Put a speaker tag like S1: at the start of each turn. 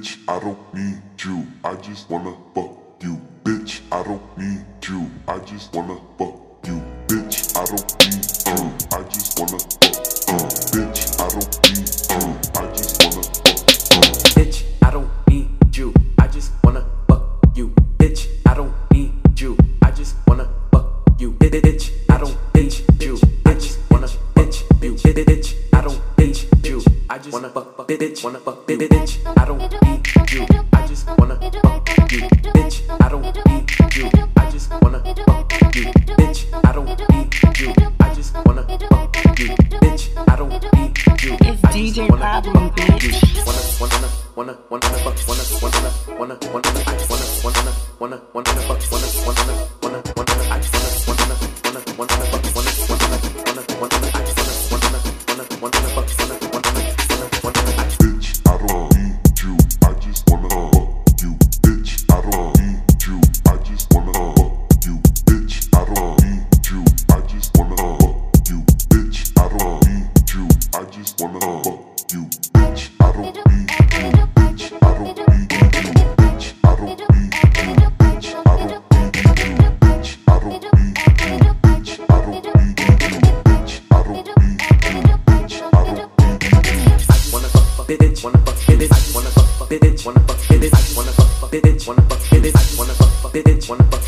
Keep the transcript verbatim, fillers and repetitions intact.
S1: Bitch, I don't need you, I just wanna fuck you. Bitch, I don't need you, I just wanna fuck you. Bitch, I don't need you, I just wanna fuck you. Bitch, I don't need you, I just wanna fuck you.
S2: Bitch, I don't need you, I just wanna fuck you. Bitch, I don't need you, I just wanna fuck you. Bitch, I don't need you, I just wanna fuck you. Bitch, I don't need you, I just wanna fuck. Bitch, wanna fuck. Bitch, I don't need you, I just wanna fuck you. Bitch, I don't need you, I just wanna fuck you. Bitch, I don't need you, I just wanna fuck you. Bitch, I don't need you.
S3: It's D J Problem, bitch.
S2: Wanna, wanna, wanna, wanna fuck, wanna, wanna, wanna, wanna, I just wanna, wanna, wanna, wanna fuck, wanna, wanna, wanna, wanna, I just wanna, wanna, wanna, wanna fuck, wanna, wanna, wanna, wanna, I just wanna, wanna, wanna, wanna fuck, wanna, wanna, wanna, wanna, I just.
S1: Bitch, I don't need you, I just wanna fuck you. Bitch, I don't need you, I just wanna fuck you. Bitch, I don't need you, I just wanna fuck you. Bitch, I don't need you, I just wanna fuck you. Bitch, I don't need you, bitch, I don't need you. Bitch, I don't need you, bitch, I don't need you. Bitch, I don't need you, bitch, I don't need you. Bitch, I don't need you, bitch, I don't need you.
S2: I wanna fuck, bitch, wanna fuck, bitch, I wanna fuck, bitch, wanna fuck, bitch, I wanna fuck, bitch, wanna fuck, bitch, I wanna fuck, bitch, wanna fuck.